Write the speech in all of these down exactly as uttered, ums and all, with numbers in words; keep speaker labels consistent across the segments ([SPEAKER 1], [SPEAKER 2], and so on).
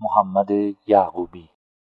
[SPEAKER 1] محمد یعقوبی.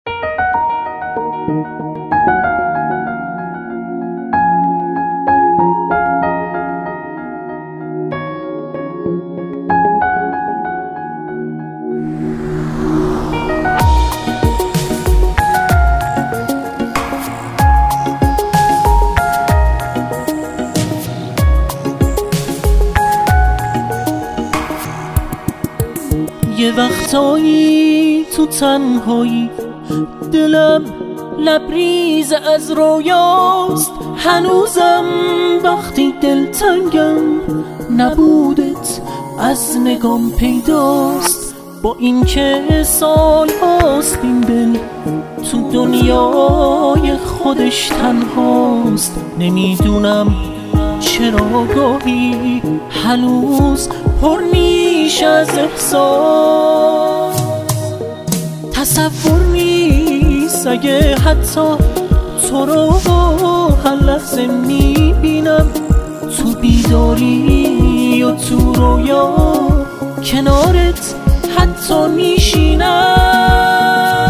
[SPEAKER 2] یه وقتایی تو تنهایی دلم لبریز از رویاست، هنوزم وقتی دلتنگم نبودت از نگام پیداست. با اینکه سال هاست این دل تو دنیای خودش تنهاست، نمیدونم چرا گاهی هنوز پر میشه از احساس. تصور نیست اگه حتی تو رو هر لحظه میبینم، تو بیداری و تو رویا کنارت حتی میشینم.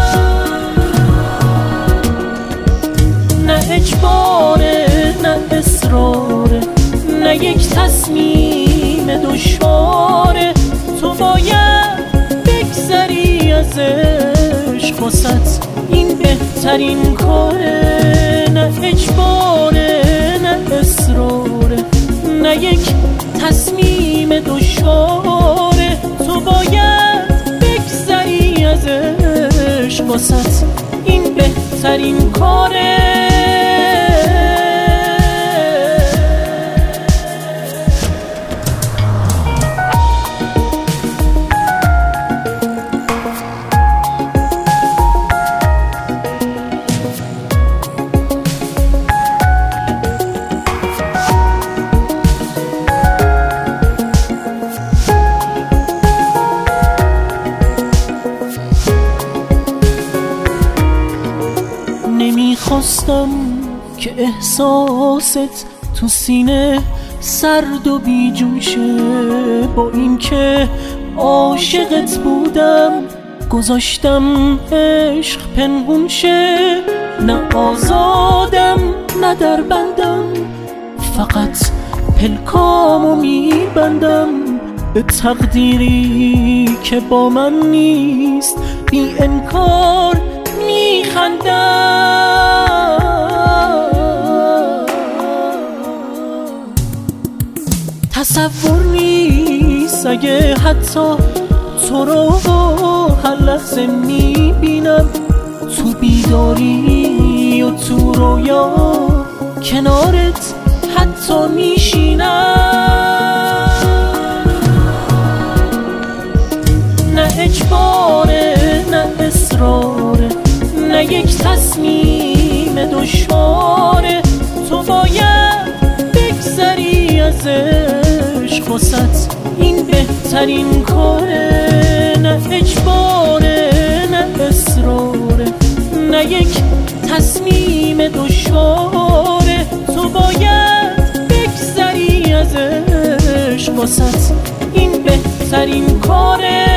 [SPEAKER 2] نه اجباره نه اصراره، نه یک تصمیم دشواره، تو باید بگذری از عشق، واسط این بهترین کاره. نه اجباره نه اصراره، نه یک تصمیم دشواره، تو باید بگذری از عشق، واسط این بهترین کاره. نمیخواستم که احساست تو سینه سرد و بیجون شه، با اینکه عاشقت بودم گذاشتم عشق پنهون شه. نه آزادم نه در بندم، فقط پلکامو میبندم به تقدیری که با من نیست، بی انکار میخندم. تصور نیست اگه حتی تو رو هر لحظه میبینم، تو بیداری و تو رویا کنارت حتی میشینم. نه اجباره نه اصراره، نه یک تصمیم دشواره، تو باید بگذری از عشق، واسط این بهترین کاره. نه اجباره نه اصراره، نه یک تصمیم دشواره، تو باید بگذری از عشق، واسط این بهترین کاره.